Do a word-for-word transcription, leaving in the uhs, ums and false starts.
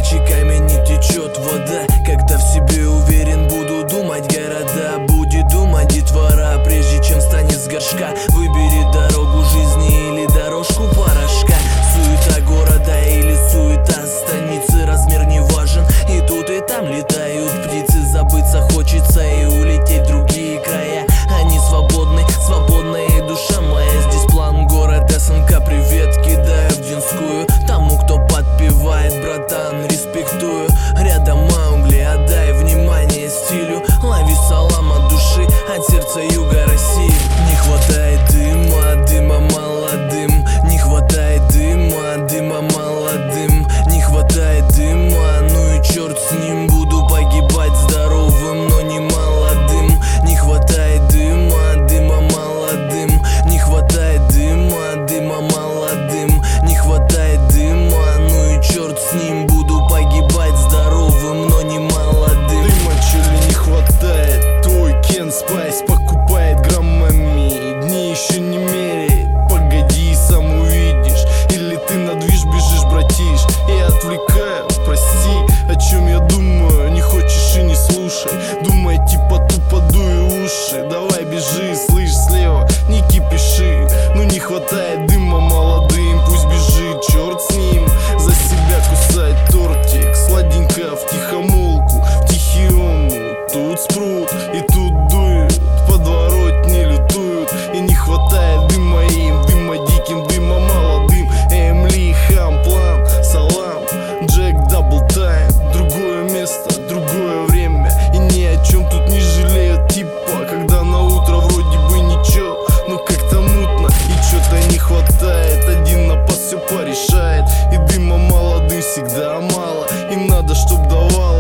ручейками не течет вода. Когда в себе уверен, буду думать города. Будет думать детвора, прежде чем станет с горшка. Выбери дорогу жизни или дорожку порошка. Суета города или суета станицы, размер не важен. И тут и там летают птицы. Забыться хочется и улететь в другие края. Они свободны, свободная и душа моя. Здесь план город СНК, привет кидаю в Динскую. Тому, кто подпевает, братан, респектую. Рядом Маугли, отдай внимание стилю. Лови салам от души, от сердца юга России. Не хватает дыма, дыма молодым. Не хватает дыма, дыма молодым. Не хватает дыма, ну и черт с ним. Буду погибать здоровым, но не молодым. Не хватает дыма, дыма молодым. Не хватает дыма, дыма молодым. Не хватает дыма, ну и черт с ним. Буду погибать здоровым, но не молодым. Дыма чё ли не хватает? Твой Кен Спайс покупает граммами. Дни еще не меряет, погоди, сам увидишь. Или ты на движ бежишь, братиш. Я отвлекаю, прости. О чем я думаю, не хочешь и не слушай. Думай, типа тупо дуй уши. Давай бежи, слышь, слева, не кипиши. Ну не хватает дыма молодым, пусть бежит, черт с ним. За себя кусать тортик, сладенько втихомолку, в тихий омут. Тут спрут и тут дуют, подворотни лютуют. И не хватает дыма им, дыма диким, дыма молодым. Эмли, хам, план, салам, Джек, дабл тайм. Другое место, другое время. И ни о чем тут не жалеют, типа, когда на утро вроде бы ничего, но как-то мутно и что-то не хватает. Один напас все порешает, и дыма молодым всегда мало. Им надо, чтоб давало.